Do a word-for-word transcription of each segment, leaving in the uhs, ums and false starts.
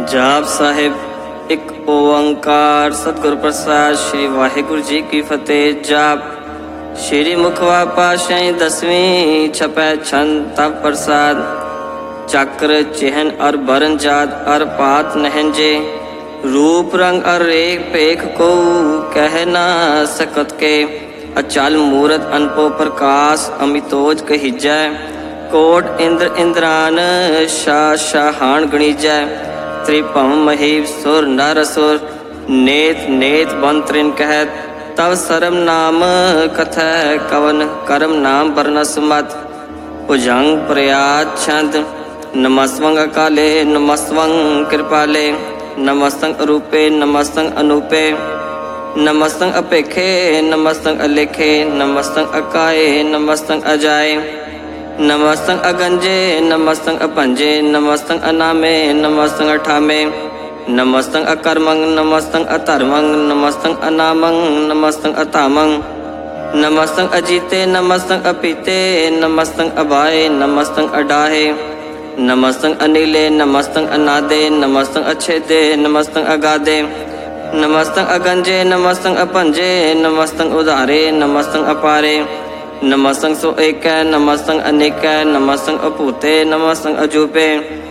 ਜਾਪ ਸਾਹਿਬ। ਇੱਕ ਓੰਕਾਰ ਸਤਿਗੁਰ ਪ੍ਰਸਾਦ। ਸ਼੍ਰੀ ਵਾਹਿਗੁਰੂ ਜੀ ਕੀ ਫਤਿਹ। ਜਾਪ। ਸ਼੍ਰੀ ਮੁਖਵਾ ਪਾਤਸ਼ਾਹੀ ਦਸਵੀਂ, ਛਪੈ ਛੰਦ ਤਪ ਪ੍ਰਸਾਦ। ਚੱਕਰ ਚਿਹਨ ਅਰ ਬਰਨ ਜਾਤ ਅਰ ਪਾਤ ਨਹਿੰਜੇ, रूप रंग अर रेख पेख को कह ना सकत के। अचल मूरत अनपो प्रकाश अमितोज कहिजै, कोट इंद्र इंद्रान शाह शाहान गणिजै। त्रिभम महीप सुर नर असुर, नेत नेत बंत्रिन कहत। तव सरम नाम कथै कवन, करम नाम बरनस मत। भुजंग प्रयात छंद। नमस्वंग अकाले नमस्वंग कृपाले, नमस्तंग अरूपे नमस्तंग अनूपे। नमस्तंग अपेखे नमस्तंग अलेखे, नमस्तंग अकाए नमस्तंग अजाए। नमस्तंग अगंजे नमस्तंग अपंजे, नमस्तंग अनामे नमस्तंग अठामे। नमस्तंग अकर्मंग नमस्तंग अधर्मंग, नमस्तंग अनामंग नमस्तंग अतामंग। नमस्तंग अजीते नमस्तंग अपीते, नमस्तंग अबाए नमस्तंग अडाहे। नमस्तंग अनिले नमस्तंग अनादे, नमस्तंग अच्छेदे नमस्तंग अगादे। नमस्तंग अगंजे नमस्तंग अपंजे, नमस्तंग उदारे नमस्तंग अपारे। नमस्तंग सो एक नमस्तंग अनेक, नमस्तंग अपूते नमस्तंग अजूपे।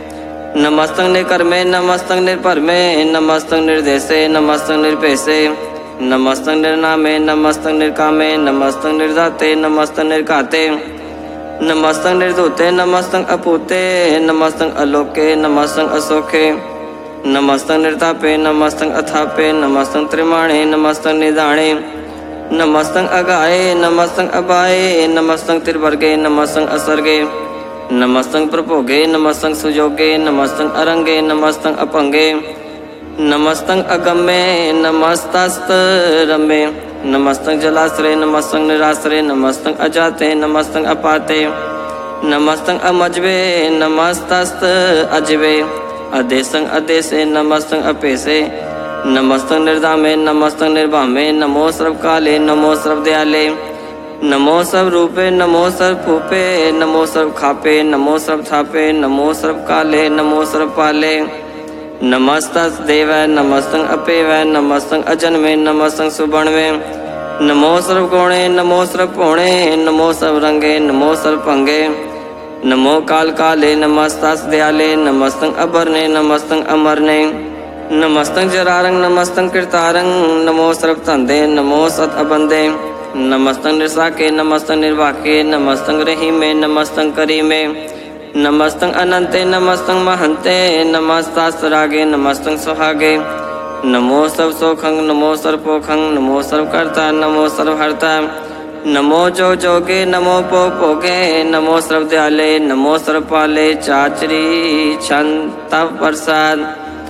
नमस्तंग निकर्मे नमस्तंग निर्भरमे, नमस्तंग निर्देशे नमस्तंग निर्पेशे। नमस्तंग निर्नामे नमस्तंग निर्कामे, नमस्तंग निर्दाते नमस्तंग निर्घाते। नमस्तंग निर्धूते नमस्तंग अपूते, नमस्तंग अलोके नमस्तंग असोखे। नमस्तंग निर्तापे नमस्तंग अथापे, नमस्तंग त्रिमाणे नमस्तंग निदाणे। नमस्तंग अगाए नमस्तंग अबाए, नमस्तंग त्रिवर्गे नमस्तंग असर्गे। नमस्तंग प्रभोगे नमस्तंग सुजोगे, नमस्तंग अरंगे नमस्तंग अपंगे। नमस्तंग अगम्ये नमस्तस्त रमे। नमस्तंग जलाश्रय नमस्तंग निराश्रय, नमस्तंग अजाते नमस्तंग अपाते। नमस्तंग अमजबे नमस्तस्त अजबे। अदेशंग अदेशे नमस्तंग अपेशे। नमस्तंग निर्धामे नमस्तंग निर्भामे, नमो सर्वकाले नमो सर्वदयाले। नमो सर्वरूपे नमो सर्वभूपे, नमो सर्वखापे नमो सर्वथापे। नमो सर्वकाले नमो सर्वपाले। नमस्तस् देव नमस्तंग अपेव, नमस्तंग अजन्मे नमस्तंग सुबर्णवे। नमो सर्वगुणे नमो सर्वपुणे, नमो सर्वरंगे नमो सर्वभंगे। नमो काल काले नमस्तस् दयाले, नमस्तंग अबरने नमस्तंग अमरने। नमस्तंग जरारंग नमस्तंग कृतारंग, नमो सर्वतंदे नमो सत अबंदे। नमस्तंग निर्साके नमस्तंग निर्वाके, नमस्तंग रहीमे नमस्तंग करीमे। नमस्तंग अनंते नमस्तंग महंते, नमस्तास्तरागे नमस्तंग सुहागे। नमो सर्व सोखंग नमो सर्वपोखंग, नमो सर्वकर्ता नमो सर्वहर्ता। नमो जो जोगे नमो पो पोगे, नमो सर्वदयाले नमो सर्वपाले। चाचरी छंद तप प्रसाद।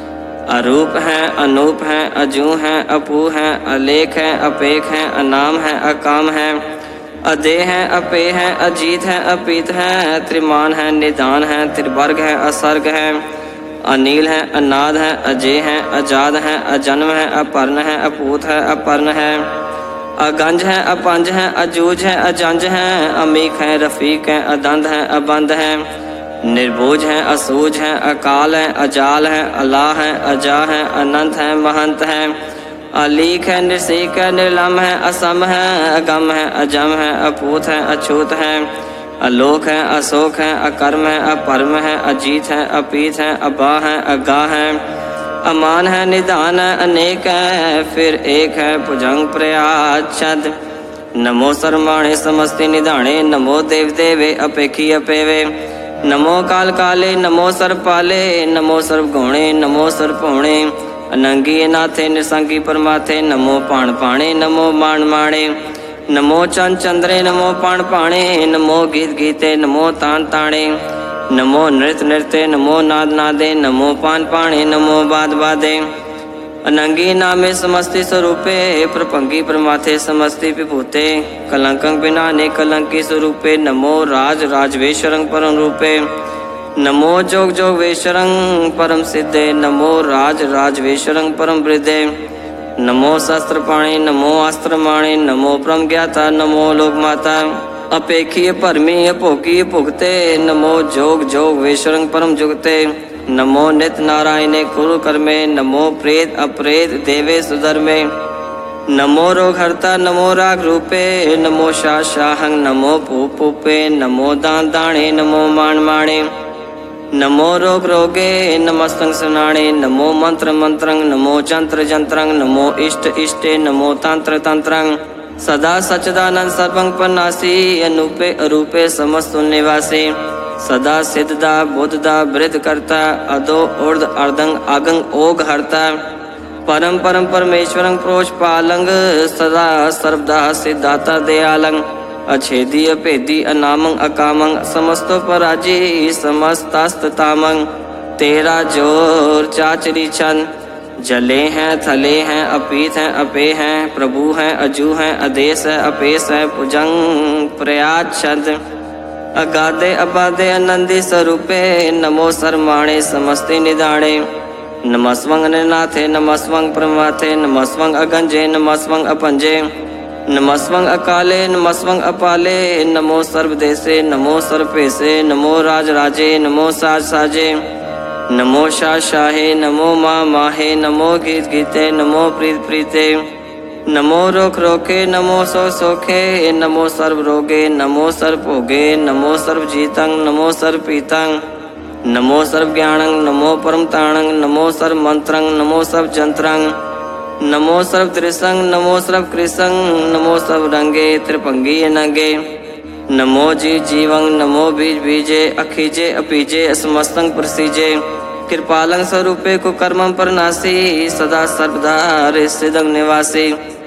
अरूप हैं अनूप हैं, अजू हैं अपू हैं, अलेख हैं अपेख हैं, अनाम हैं अकाम हैं। अदे हैं अपे हैं, अजीत हैं अपीत हैं। त्रिमान हैं निदान हैं, त्रिवर्ग हैं असर्ग हैं। अनील हैं अनाद हैं, अजय हैं अजाद हैं, अजन्म हैं अपर्ण हैं, अपूत हैं अपर्ण हैं। अगंज हैं अपंज हैं, अजूज हैं अजंज हैं। अमीक हैं रफीक हैं, अदंद हैं अबंद हैं। निर्बूज हैं असूज हैं, अकाल हैं अजाल हैं, अलाह हैं अजा हैं, अनंत हैं महंत हैं। अलीक है निर्सीक है, निर्लम है असम है, अगम है अजम है, अपूत है अछूत है। अलोक है अशोक है, अकर्म है अपरम है, अजीत है अपीत है, अबा है अगा है। अमान है निदान है अनेक है, फिर एक है भुजंग प्रयात छद। नमो सर्वमाणे समस्ति निधाणे, नमो देव देवे अपेखी अपेवे। नमो काल काले नमो सर्वपाले, नमो सर्वगुणे नमो सर्वपुणे। अनंगी नाथे निसंगी परमाथे, नमो पाण पाणे नमो मान माणे। नमो चंद चंद्रे नमो पाण पाणे, नमो गीत गीते नमो तान ताणे। नमो नृत्य नृत्य नमो नाद नादे, नमो पान पाणे नमो बाद बादे। अनंगी नामे समस्ति स्वरूपे, प्रपंगी परमाथे समस्ति विभूते। कलंकं बिनाने कलंकी स्वरूपे, नमो राज राजवेश्वरं परम रूपे। नमो जोग जोगवेश्वरं परम सिद्धे, नमो राज राजवेश्वरं परम वृद्धे। नमो शस्त्र पाणे नमो अस्त्र माणे, नमो परम ज्ञाता नमो लोक माता। अपेखी परमी अपोकी भुगते, नमो जोग जोग वेश्वरंग परम जुगते। नमो नित नारायणे कुरु कर्मे, नमो प्रेत अप्रेत देवे सुधर्मे, नमो रोग हरता नमो राग रूपे, नमो शाह शाहं नमो पूप पूपे, नमो दान दाणे नमो मान माणे, नमो रोग रोगे नमस्तंग सुनाणे, नमो मंत्र मंत्रंग, नमो जंत्र जंत्रंग, नमो इष्ट इष्टे, नमो तंत्र तंत्रंग, सदा सच्चिदानंद सर्वं पन्नासी, अनूपे अरूपे समस्त निवासी, सदा सिद्धदा बुद्धदा वृद्ध करता, अदो उर्ध अर्धंग अगंग ओग हरता, परम परम परमेश्वरं प्रोच पालंग, सदा सर्वदा सिद्धाता दयालंग, अछेदी अभेदी अनामंग अकामंग, समस्तो पराजी समस्तास्ततामंग, तेरा जोर चाचरी छंद, जले हैं थले हैं अपीत हैं अपे हैं, प्रभु हैं अजू हैं आदेश है अपेश है, भुजंग प्रयात छंद, अगाधे अबाधे आनंदी स्वरूपे, नमो सरमाणे समस्ते निदाणे, नमस्वंग निनाथे नमस्वंग प्रमाथे, नमस्वंग अगंजे नमस्वंग अपंजे, नमस्वंग अकाले नमस्वंग अपाले, नमो सर्वदेशे नमो सर्वपेशे, नमो राज राजे नमो साज साजे, नमो शाह शाहे नमो माँ माहे, नमो गीत गीते नमो प्रीत प्रीते, नमो रोक रोके नमो सो सोखे, नमो सर्व रोगे नमो सर्व भोगे, नमो सर्व जीतंग नमो सर्व पीतंग, नमो सर्व ज्ञानंग नमो परम ताणंग, नमो सर्व मंत्रंग नमो सर्व जंत्रंग, नमो सर्व त्रिसंग नमो सर्व कृसंग, नमो सर्व रंगे त्रिपंगी नंगे, नमो जी जीवंग नमो बीज बीजे, अखीजे अपीजे असमस्तंग प्रसीजे, कृपालंग स्वरूपे कुकर्मं परनासी, सदा सर्वदा सिद्धंग निवासी,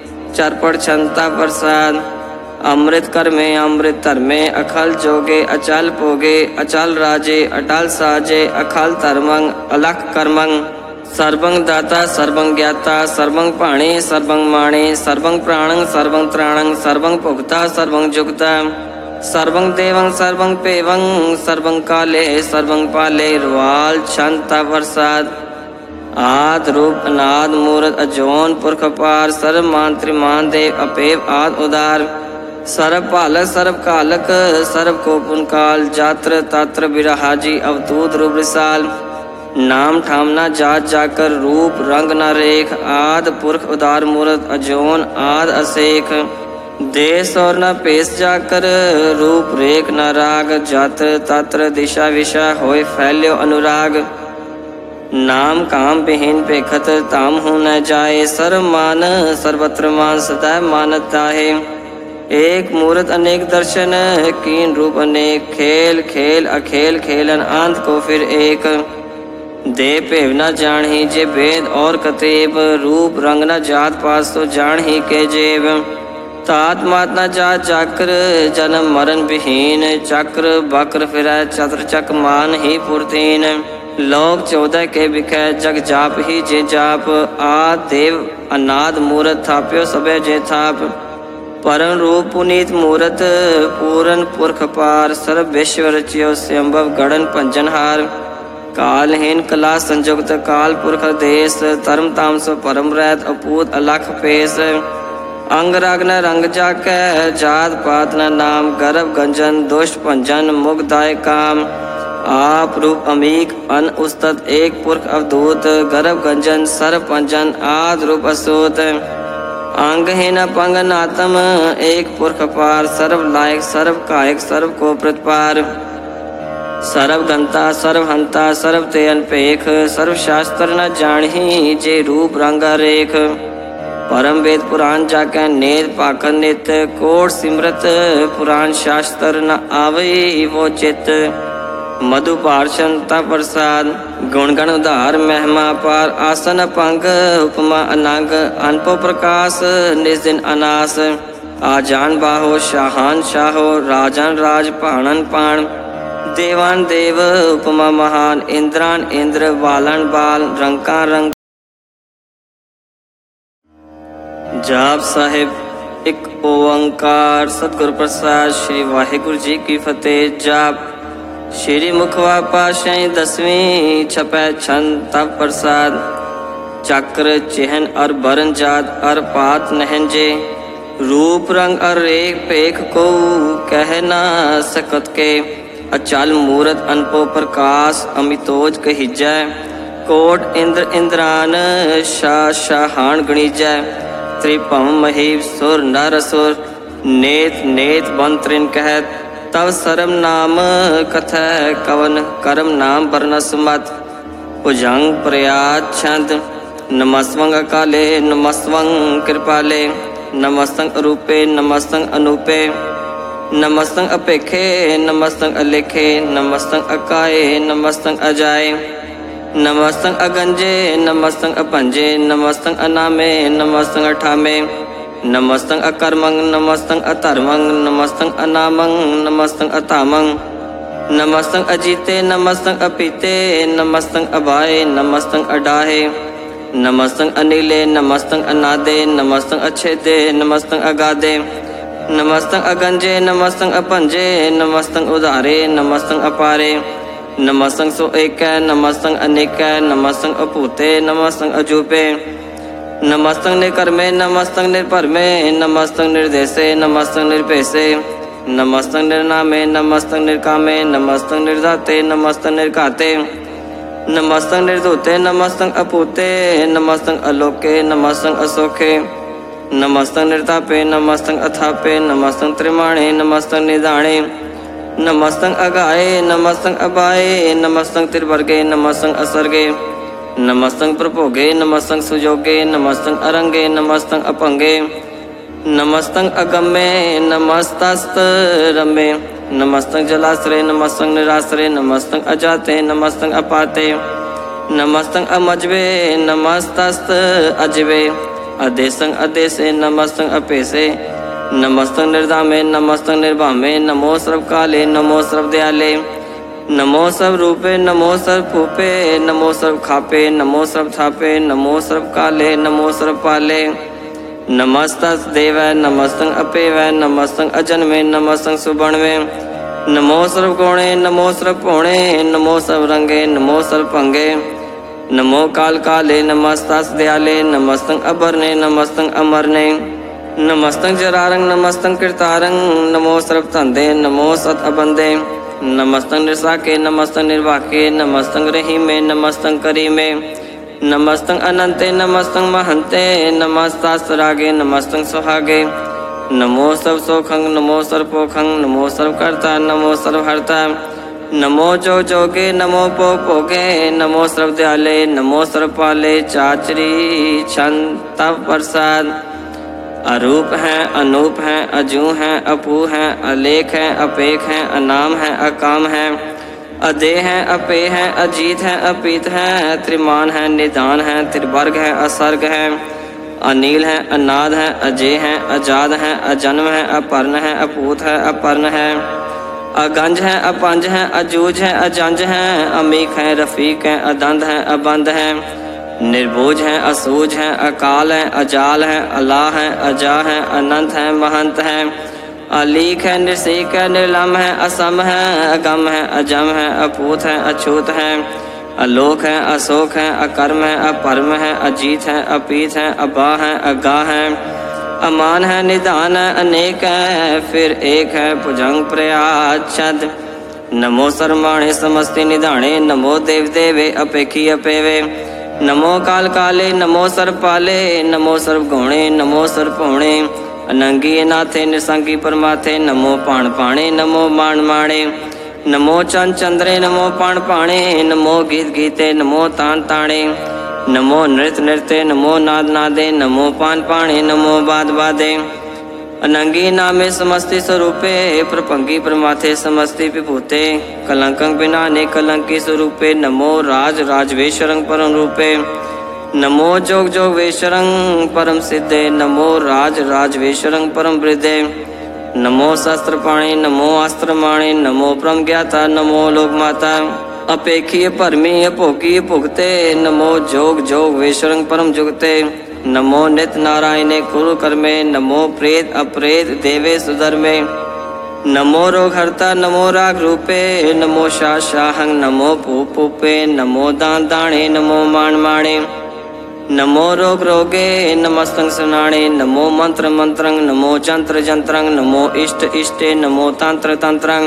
चरपट क्षमता प्रसाद, अमृत कर्मे अमृत धर्मे, अखल जोगे अचल पोगे, अचल राजे अटल साजे, अखल धर्मंग अलख कर्मंग, सर्वं दाता सर्वं ज्ञाता सर्वं पाणे सर्वं माणे, सर्वं प्राणं सर्वं त्राणं, सर्वं भुक्ता सर्वं जुक्ता, सर्वं देवं सर्वं पेवं, सर्वं काले सर्वं पाले, रुआल क्षंता प्रसाद, आद रूप अनाद मूर्त अजोन पुरख पार, सर्व मान त्रिमान देव अपेव आद उदार, सर्व पालक सर्व कालक सर्व कोपुन काल, जात्र तात्र बिरहाजी अवतूत रूप विशाल, नाम ठामना जात जाकर रूप रंग न रेख, आद पुरख उदार मूर्त अजोन आद असेख, देश और न पेश जाकर रूप रेख न राग, जात्र तात्र दिशा विशा होए फैल्यो अनुराग, नाम काम विहीन पेखत ताम हूँ न जाए, सर्व मान सर्वत्र मान सदा मानता है, एक मूर्त अनेक दर्शन कीन रूप अनेक, खेल खेल अखेल खेलन अंत को फिर एक, दे पेव न जान ही जे वेद और कतेब, रूप रंग न जात पास तो जान ही के जेब, तात मात न जात जाकर जन्म मरण विहीन, चक्र बक्र फिरै चत्र चक मान ही पुरतीन, लोक चौदह के बिखै जग जाप ही जे जाप, आद देव अनाद मूरत थाप्यो सबे जे थाप, परम रूप पुनीत मूरत पूरन पुरख पार, सर्व विश्व रचियो स्वयंभव गणन पंजनहार, कालहीन कला संयुक्त काल पुरख देश, धर्म ताम सो परम रैत अपूत अलख पेश, अंग राग न रंग जाकै जात पात न नाम, गर्भ गंजन दुष्ट भंजन मुगदाय काम, आप रूप अमीक अन उस्तत एक पुरख अवधूत, गर्भ गंजन सर्व पंजन आद रूप असूत, अंगहीन पंग नातम एक पुरख पार, सर्व लायक सर्व कायक सर्व को प्रतिपार, सर्व गंता सर्व हंता सर्व ते अनपेख, सर्व शास्त्र न जानही जे रूप रंगा रेख, परम वेद पुराण जाकै नेत पाखन नित, कोट सिमरत पुराण शास्त्र न आवे वो चित, मधु पार्शन ता प्रसाद, गुणगण उधार महिमा पार, आसन पंग उपमा अनंग, अनपो प्रकाश निज दिन अनास, आजान बाहो शाहान शाहो, राजन राज पाणन पाण, देवान देव उपमा महान, इंद्रान इंद्र बालन बाल, रंका रंग। जाप साहिब एक ओंकार सतगुर प्रसाद श्री वाहिगुरु जी की फतेह। जाप श्री मुखवा पाशाई दसवीं छपै छंद तप प्रसाद, चक्र चिहन और बरन जात और पात नहंजे, रूप रंग और रेख पेख को कह ना सकत के, अचल मूरत अनपो प्रकाश अमितोज कहिजै। कोट इंद्र इंद्रान शाह शाहान गणिजै। त्रिभम महीप सुर नर असुर नेत नेत बन त्रिन कहत। तव सरम नाम कथै कवन करम नाम बरनस मत। भुजंग प्रयात छंद नमस्वंग अकाले नमस्वंग कृपाले। नमस्तंग अरूपे नमस्तंग अनूपे। नमस्तंग अपेखे नमस्तंग अलेखे। नमस्तंग अकाये नमस्तंग अजाए। नमस्तंग अगंजे नमस्तंग अपंजे। नमस्तंग अनामे नमस्तंग अठामे। नमस्तंग अकर्मंग नमस्तंग अधर्मंग। नमस्तंग अनामंग नमस्तंग अतामंग। नमस्तंग अजीते नमस्तंग अपीते। नमस्तंग अभाए नमस्तंग अडाहे। नमस्तंग अनिले नमस्तंग अनादे। नमस्तंग अच्छेदे नमस्तंग अगाधे। नमस्तंग अगंजे नमस्तंग अपंजे। नमस्तंग उदारे नमस्तंग अपारे। नमस्तंग सो एक नमस्तंग अनेक। नमस्तंग अपूते नमस्तंग अजूपे। नमस्तंग निर्कर्मे नमस्तंग निर्भरमे। नमस्तंग निर्देशे नमस्तंग निर्पेशे। नमस्तंग निर्नामे नमस्तंग निर्कामे। नमस्तंग निर्धाते नमस्तंग निर्घाते। नमस्तंग निर्धूते नमस्तंग अपूते। नमस्तंग अलोके नमस्तंग असोखे। नमस्तंग निर्तापे नमस्तंग अथापे। नमस्तंग त्रिमाणे नमस्तंग निदाणे। नमस्तंग अगाए नमस्तंग अबाए। नमस्तंग त्रिवर्गे नमस्तंग असर्गे। नमस्तंग प्रभोगे नमस्तंग सुजोगे। नमस्तंग अरंगे नमस्तंग अपंगे। नमस्तंग अगम्मे नमस्तस्त रमे। नमस्तंग जलाश्रय नमस्तंग निराश्रय। नमस्तंग अजाते नमस्तंग अपाते। नमस्तंग अमजवे नमस्तस्त अजवे। अदेशंग अदेशे नमस्तंग अपेशे। नमस्तंग निर्धामे नमस्तंग निर्भामे। नमो सर्व काले नमो सर्व दयाले। नमो सर्व रूपे नमो सर्व फूपे। नमो सर्व खापे नमो सर्व थापे। नमो सर्व काले नमो सर्व पाले। नमस्तस् देव नमस्तंग अपेव। नमस्तंग अजन्मे नमस्तंग सुबर्णवे। नमो सर्व गुणे नमो सर्व पौणे। नमो सर्व रंगे नमो सर्व पंगे। नमो काल काले नमस्तस् दयाले। नमस्तंग अबरने नमस्तंग अमरने। नमस्तंग जरारंग नमस्तंग कृतारंग। नमो सर्व तंदे नमो सत अबंदे। नमस्तंग निसाके नमस्तंग निर्वाके। नमस्तंग रहीमे नमस्तंग करीमे। नमस्तंग अनंते नमस्तंग महंते। नमस्तास्त्रागे नमस्तंग सुहागे। नमो सर्व सोखंग नमो सर्व पोखंग। नमो सर्व कर्ता नमो सर्व हर्ता। नमो जो जोगे नमो पो पोगे। नमो सर्व दयाले नमो सर्व पाले। चाचरी छंद तव प्रसाद। अरूप है अनूप है अजू है अपू है अलेख है अपेख है अनाम है अकाम है। अदे है अपे है अजीत है अपीत है। त्रिमान है निदान है त्रिवर्ग है असर्ग है। अनिल है अनाद है अजय है अजाद है अजन्म है अपर्ण है अपूत है अपर्ण है। अगंज है अपंज है अजूज है अजंज है। अमीक है रफीक है अदंध है अबंध है। निर्बोझ है असूझ है अकाल है अजाल है अलाह है अजा है अनंत है महंत है। अलीक है निर्सीक है निर्लम है असम है अगम है अजम है अपूत है अछूत है। अलोक है अशोक है अकर्म है अपरम है अजीत है अपीत है अबा है अगा है। अमान है निदान है अनेक है फिर एक है भुजंग प्रयाच्छद। नमो सर्वमाणे समस्ति निधाणे। नमो देव देवे अपेखी अपेवे। नमो काल काले नमो सर्व पाले। नमो सर्व गौणे नमो सर्व पौणे। अनंगी नाथे निसंगी परमाथे। नमो पाण पाणे नमो मान माणे। नमो चंद चंद्रे नमो पाण पाणे। नमो गीत गीते नमो तान ताणे। नमो नृत्य नृत्य नमो नाद नादे। नमो पान पाणे नमो बाद बादे। अनंगी नामे समस्ति स्वरूपे। प्रपंगी परमाथे समस्ति विभूते। कलंकं बिनाने कलंकी स्वरूपे। नमो राज राजवेश्वरं परम रूपे। नमो जोग जोगवेश्वरं परम सिद्धे। नमो राज राजवेश्वरं परम वृद्धे। नमो शस्त्र पाणे नमो अस्त्र माणे। नमो ब्रह्म ज्ञाता नमो लोक माता। अपेखी परमी अपोकी भुगते। नमो जोग जोगवेश्वरं परम जुगते। नमो नित नारायणे कुरु कर्मे। नमो प्रेत अप्रेत देवे सुधर्मे। नमो रोग हरता नमो राग रूपे। नमो शाह शाहं नमो पूप पूपे। नमो दान दाणे नमो मान माणे। नमो रोग रोगे नमस्तंग सुनाणे। नमो मंत्र मंत्रंग। नमो जंत्र जंत्रंग। नमो इष्ट इष्टे। नमो तंत्र तंत्रंग।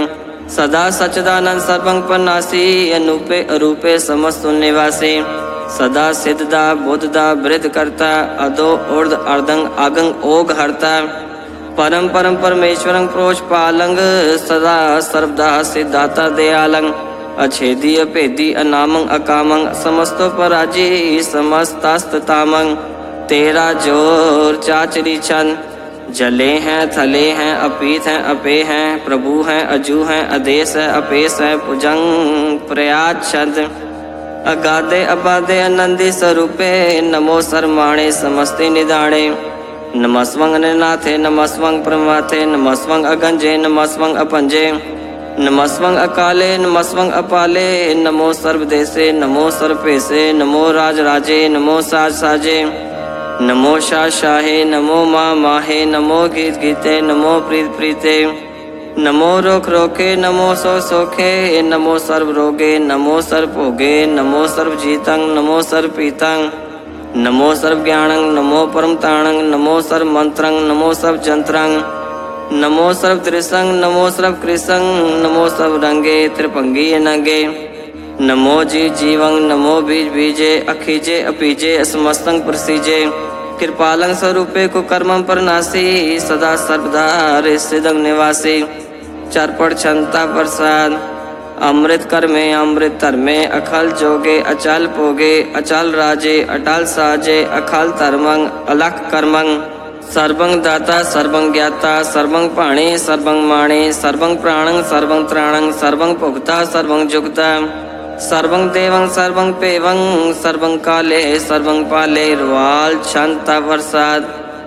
सदा सच्चिदानंद सर्वं परनासी अनूपे अरूपे समस्त निवासी सदा सिद्धदा बुद्धदा वृद्ध करता अदो उर्द अर्दंग आगंग ओग हरता परम परम परमेश्वरं प्रोष पालंग सदा सर्वदा सिद्धाता दयालंग अछेदी अभेदी अनामंग अकामंग समस्तो पराजी समस्तास्ततामंग तेरा जोर चाचरी चंद जले हैं थले हैं अपीत हैं अपे हैं प्रभु हैं अजू हैं अदेश है अपेश है भुजंग प्रयात छंद अगाधे अबाधे आनंदी स्वरूपे नमो सरमाणे समस्ते निदाणे नमस्वंग निनाथे नमस्वंग प्रमाथे नमस्वंग अगंजे नमस्वंग अपंजे नमस्वंग अकाले नमस्वंग अपाले नमो सर्वदेशे नमो सर्वपेशे नमो राज राजे नमो साज साजे नमो शाह शाहे नमो माँ माहे नमो गीत गीते नमो प्रीत प्रीते नमो रोक रोके नमो सो सोखे नमो सर्व रोगे नमो सर्व भोगे नमो सर्व जीतंग नमो सर्व पीतंग नमो सर्व ज्ञानंग नमो परम ताणंग नमो सर्व मंत्रंग नमो सर्व जंत्रंग नमो सर्व त्रिसंग नमो सर्व कृसंग नमो सर्व रंगे त्रिभंगी नंगे नमो जी जीवंग नमो बीज बीजे अखीजे अपीजे असमस्तंग प्रसीजे कृपालंग स्वरूपे कुकर्मं परनासी सदा सर्वदा सिद्धंग निवासी चरपट क्षमता प्रसाद अमृत कर्मे अमृत धर्मे अखल जोगे अचल पोगे अचल राजे अटल साजे अखल धर्मंग अलख कर्मंग सर्वंग दाता सर्वंग ज्ञाता सर्वंग पाणी सर्वंग माणे सर्वंग प्राणंग सर्वंग त्राणंग सर्वंग भुक्ता सर्वंग जुगता सर्वं देवं सर्वं पेवं सर्वं काले सर्वं पाले रुवाल छंता प्रसाद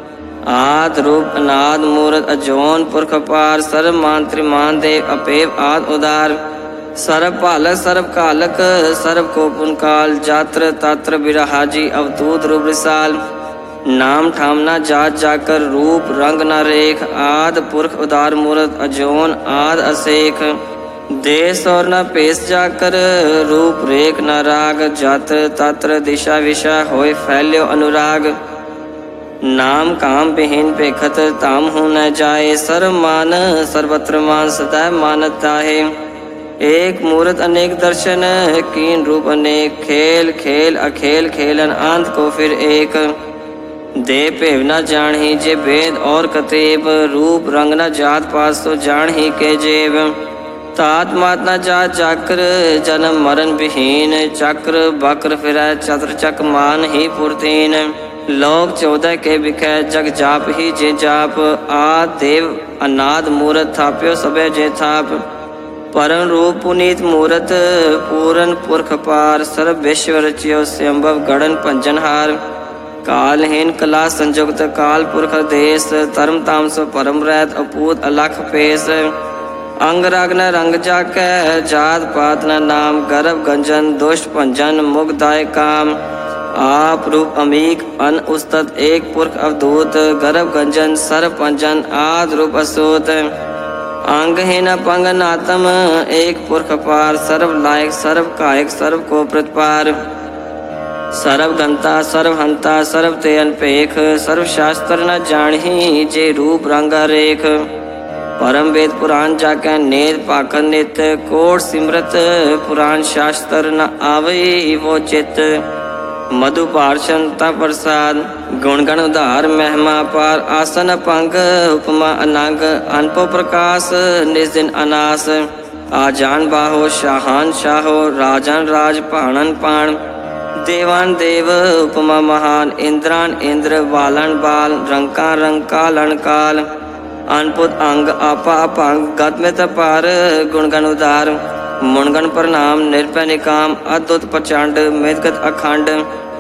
आद रूप अनाद मूर्त अजोन पुरख पार सर्व मान त्रिमान देव अपेव आद उदार सर्व पालक सर्व कालक सर्व कोपुन काल जात्र तात्र बिरहाजी अवतूत रूप रिसाल नाम ठामना जात जाकर रूप रंग न रेख आद पुरख उदार मूर्त अजोन आद असेख देश और न पेश जाकर रूप रेख न राग जात्र तात्र दिशा विशा होए फैल्यो अनुराग नाम काम विहीन पेखत ताम हो न जाए सर्व मान सर्वत्र मान सदैव मानता है एक मूर्त अनेक दर्शन कीन रूप अनेक खेल खेल अखेल खेलन आंत को फिर एक दे पेव न जान ही जे भेद और कतेब रूप रंग न जात पास तो जान ही के जेब तात मात न जात जाकर जन्म मरण विहीन चक्र बक्र फिर चत्र चक मान ही पुरतीन लोक चौदह के बिखै जग जाप ही जे जाप आद देव अनाद मूर्त थाप्यो सबे जे थाप परम रूप पुनीत मूर्त पूरन पुरख पार सर्व विश्व रचियो संभव गणन पंजनहार कालहीन कला संयुक्त काल पुरख देश धर्म तामस परम रैत अपूत अलख पेश अंग राग न रंग जाकै जात पात न नाम गर्भ गंजन दुष्ट भंजन मुगदाय काम आप रूप अमीक अन उस्तत एक पुरख अवधूत गर्भ गंजन सर्व पंजन आद रूप असूत अंगहीन पंग नातम एक पुरख पार सर्व लायक सर्व कायक सर्व को प्रतिपार सर्व गंता सर्व हंता सर्व ते अनपेख सर्व शास्त्र न जानी जे रूप रंग रेख परम वेद पुराण जाकै नेत पाखन नित कोट सिमरत पुराण शास्त्र न आवे वो चित मधु पार्शनता प्रसाद गुणगण उधार महिमा पार आसन पंग उपमा अनंग अनपो प्रकाश निज अनास आजान बाहो शाहान शाहो राजन राज पाणन पाण देवान देव उपमा महान इंद्रान इंद्र बालन बाल रंका रंका लणकाल अनपुत अंग आपा अपंग गतमित पार गुणगण उदार मुणगण प्रणाम निरपै निकाम अद्भुत प्रचंड मितगत अखंड